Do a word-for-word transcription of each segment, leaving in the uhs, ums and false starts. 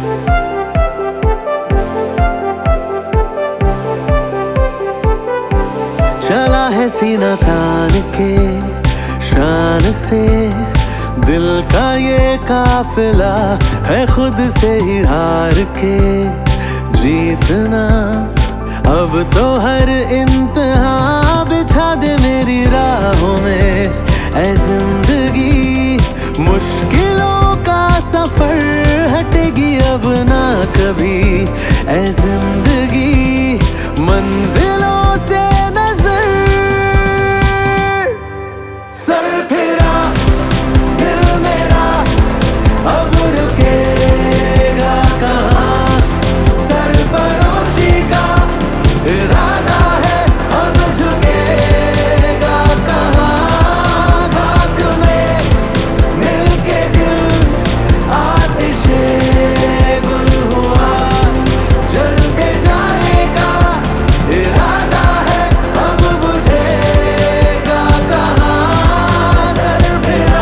चला है सीना तान के शान से, दिल का ये काफिला है खुद से ही हार के जीतना। अब तो हर इम्तिहा बिछा दे मेरी राहों में ऐ जिंदगी, मुश्किलों का सफर हटेगी अब ना कभी ऐ जिंदगी, मंजिलों से नजर सर फिरा दिल मेरा अब रुकेगा कहाँ, सरफरोशी का इरादा है अब झुकेगा कहाँ, खाक में मिलके दिल आतिशे गुल हुआ, जलते जाने का इरादा है अब बुझेगा कहाँ, सर फिरा।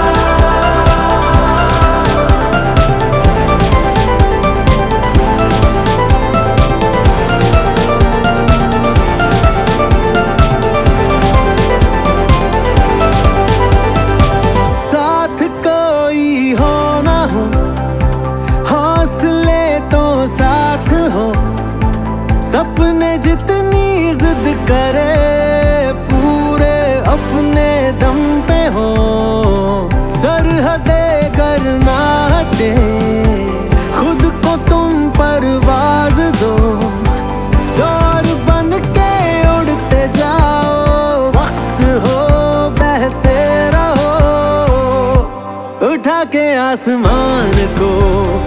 साथ कोई हो ना हो, हौसले तो साथ हो, सपने जितनी जिद करे पूरे अपने दम पे हो, सरहदे करना हटे खुद को तुम परवाज दो, दौर बन के उड़ते जाओ, वक्त हो बहते रहो, उठा के आसमान को